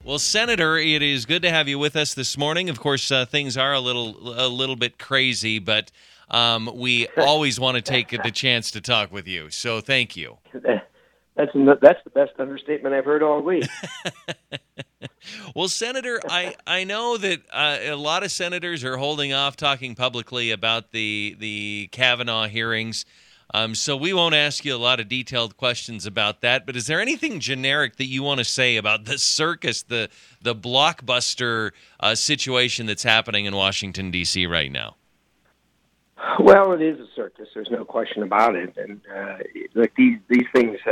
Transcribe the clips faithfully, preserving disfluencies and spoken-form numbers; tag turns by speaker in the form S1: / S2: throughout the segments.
S1: Well, Senator, it is good to have you with us this morning. Of course, uh, things are a little a little bit crazy, but um, we always want to take the chance to talk with you. So thank you.
S2: That's that's the best understatement I've heard all week.
S1: Well, Senator, I, I know that uh, a lot of senators are holding off talking publicly about the the Kavanaugh hearings. Um, so we won't ask you a lot of detailed questions about that, but is there anything generic that you want to say about the circus, the the blockbuster uh, situation that's happening in Washington, D C right now?
S2: Well, it is a circus. There's no question about it. And uh, like these these things uh,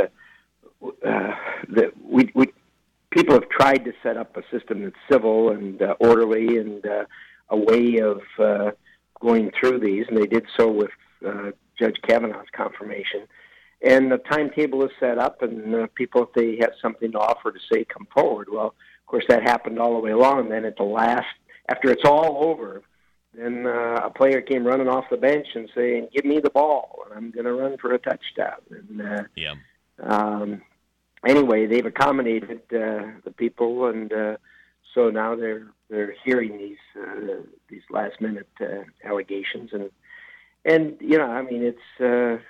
S2: uh, that we, we people have tried to set up a system that's civil and uh, orderly and uh, a way of uh, going through these, and they did so with uh, Judge Kavanaugh's confirmation. And the timetable is set up, and uh, people, if they have something to offer to say, come forward. Well, of course, that happened all the way along. And then at the last, after it's all over, then uh, a player came running off the bench and saying, give me the ball, and I'm going to run for a touchdown. And uh,
S1: yeah.
S2: Um, anyway, they've accommodated uh, the people, and uh, so now they're they're hearing these uh, these last minute uh, allegations, and and you know, I mean, it's uh,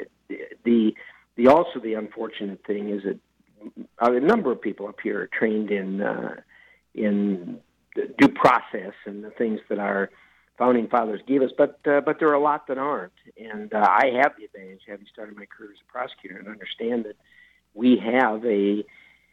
S2: the the also the unfortunate thing is that a number of people up here are trained in uh, in due process and the things that our founding fathers gave us, but uh, but there are a lot that aren't, and uh, I have the advantage, having started my career as a prosecutor, and understand that we have a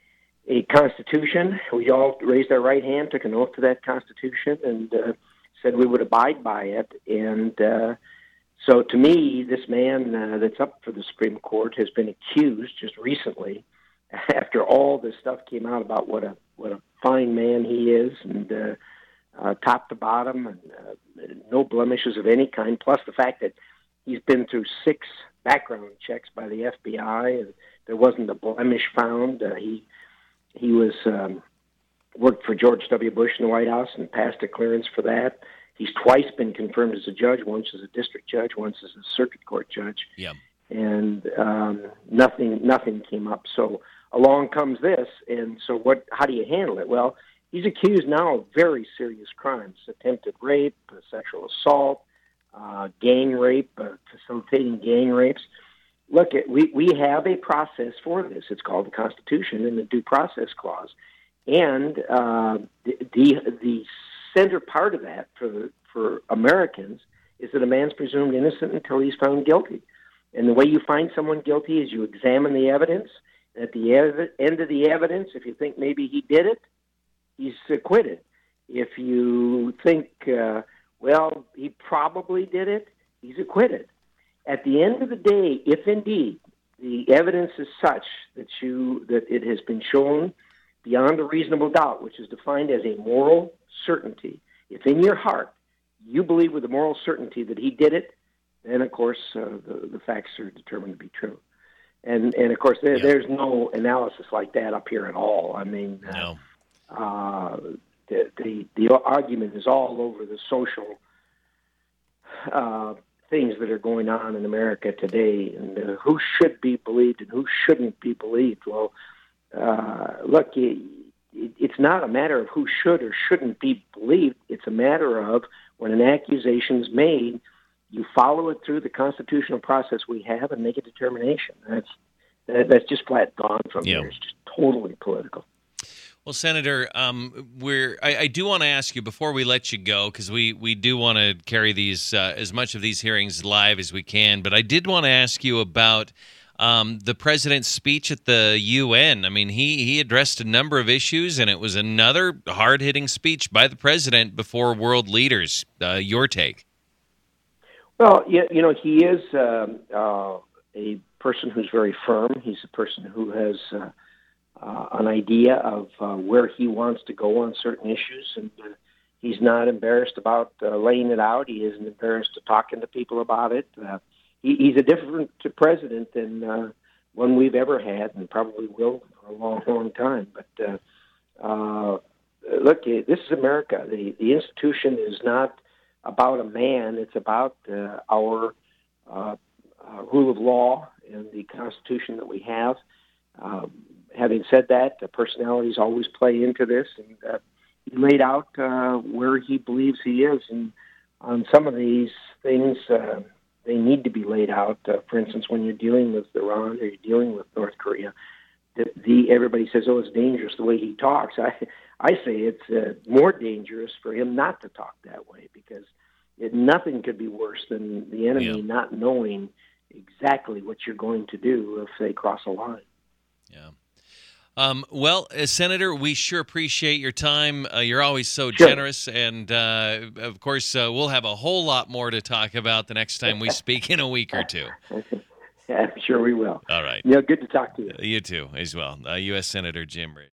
S2: a constitution. We all raised our right hand, took an oath to that constitution, and uh, said we would abide by it. And uh, so, to me, this man uh, that's up for the Supreme Court has been accused just recently, after all this stuff came out about what a what a fine man he is, and uh, uh, top to bottom, and uh, no blemishes of any kind. Plus the fact that he's been through six background checks by the F B I, and there wasn't a blemish found. Uh, he he was um, worked for George W. Bush in the White House and passed a clearance for that. He's twice been confirmed as a judge, once as a district judge, once as a circuit court judge.
S1: Yeah.
S2: And um, nothing nothing came up. So along comes this, and so what? How do you handle it? Well, he's accused now of very serious crimes: attempted rape, uh, sexual assault, uh, gang rape, uh, facilitating gang rapes. Look, we we have a process for this. It's called the Constitution and the Due Process Clause, and uh, the, the the center part of that for for Americans is that a man's presumed innocent until he's found guilty. And the way you find someone guilty is you examine the evidence. At the ev- end of the evidence, if you think maybe he did it, he's acquitted. If you think, uh, well, he probably did it, he's acquitted. At the end of the day, if indeed the evidence is such that you that it has been shown beyond a reasonable doubt, which is defined as a moral certainty, if in your heart you believe with a moral certainty that he did it, then of course uh, the, the facts are determined to be true. And and of course there,
S1: yeah.
S2: there's no analysis like that up here at all. I mean, uh,
S1: no.
S2: uh, the, the the argument is all over the social uh, things that are going on in America today, and uh, who should be believed and who shouldn't be believed. Well, uh, look, it, it, it's not a matter of who should or shouldn't be believed. It's a matter of when an accusation is made, you follow it through the constitutional process we have and make a determination. That's that, that's just flat gone from
S1: yeah.
S2: here. It's just totally political.
S1: Well, Senator, um, we're, I, I do want to ask you before we let you go, because we, we do want to carry these uh, as much of these hearings live as we can, but I did want to ask you about um, the president's speech at the U N. I mean, he, he addressed a number of issues, and it was another hard-hitting speech by the president before world leaders. Uh, your take?
S2: Well, you, you know, he is um, uh, a person who's very firm. He's a person who has uh, uh, an idea of uh, where he wants to go on certain issues, and uh, he's not embarrassed about uh, laying it out. He isn't embarrassed to talking to people about it. Uh, he, he's a different president than uh, one we've ever had, and probably will for a long, long time. But uh, uh, look, this is America. The the institution is not about a man. It's about uh, our uh, uh, rule of law and the Constitution that we have. Uh, having said that, the personalities always play into this, and uh, he laid out uh, where he believes he is, and on some of these things, uh, they need to be laid out. Uh, for instance, when you're dealing with Iran or you're dealing with North Korea, the, the everybody says, "Oh, it's dangerous the way he talks." I I say it's uh, more dangerous for him not to talk that way, because it, nothing could be worse than the enemy
S1: Yeah.
S2: not knowing exactly what you're going to do if they cross a line.
S1: Yeah. Um, well, uh, Senator, we sure appreciate your time. Uh, you're always so
S2: Sure.
S1: generous. And, uh, of course, uh, we'll have a whole lot more to talk about the next time we speak in a week or two.
S2: Yeah, I'm sure we will.
S1: All right.
S2: Yeah, good to talk to you.
S1: You too, as well. Uh, U S Senator Jim Risch.